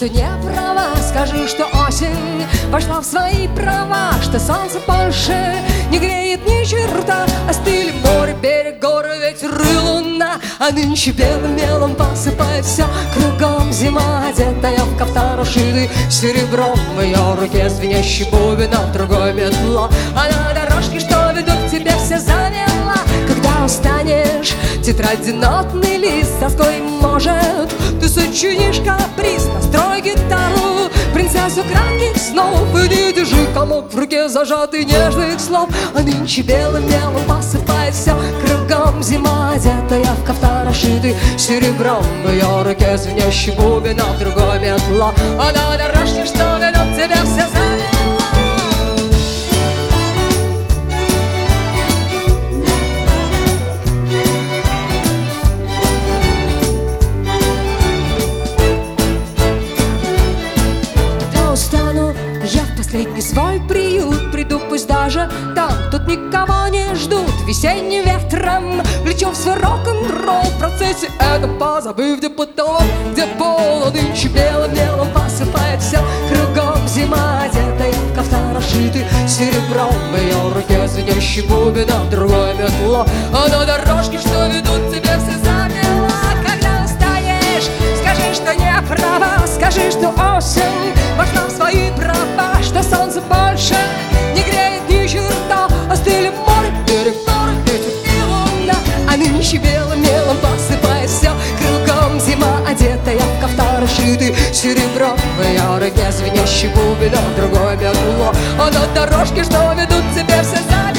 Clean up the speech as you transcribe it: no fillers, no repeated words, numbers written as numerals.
что не права, скажи, что осень вошла в свои права, что солнце больше не греет ни черта, остыли море, берег, горы, ветер и луна, а нынче белым мелом посыпает все, кругом зима, одетая в кафтан, расшитый серебром, в ее руке звенящий бубен, а в другой метла, а на дорожке, что ведут к тебе, все замерла. Когда устанешь, тетради, нотный лист, тоской, может, ты сочинишь каприз, настрой гитару, принцессу кратких снов, и не держи комок в руке, зажатый нежных слов, а нынче белым мелом посыпает все, кругом зима, одетая в кафтан, расшитый серебром, в ее руке звенящий бубен, а в другой метла, а на дорожке, что ведут к тебе, все замерла. Последний свой приют приду, пусть даже там тут никого не ждут. Весенним ветром влечу в свой рок-н-ролл, в процессе этом позабыв, где потолок, где пол, нынче белым мелом посыпает все, кругом зима, одетая в кафтан, расшитый серебром, в ее руке звенящий бубен, а в другой метло, а на дорожке, что ведут к тебе, все замерла. Когда устанешь, скажи, что не права, скажи, что осень вошла в свои права, что солнце больше не греет ни черта, остыли море, берег, горы, ветер и луна, а нынче белым мелом посыпает все, кругом зима, одетая в кафтан, расшитый серебром, в ее руке звенящий бубен, а в другой метло, а на дорожке, что ведут к тебе, все замерла.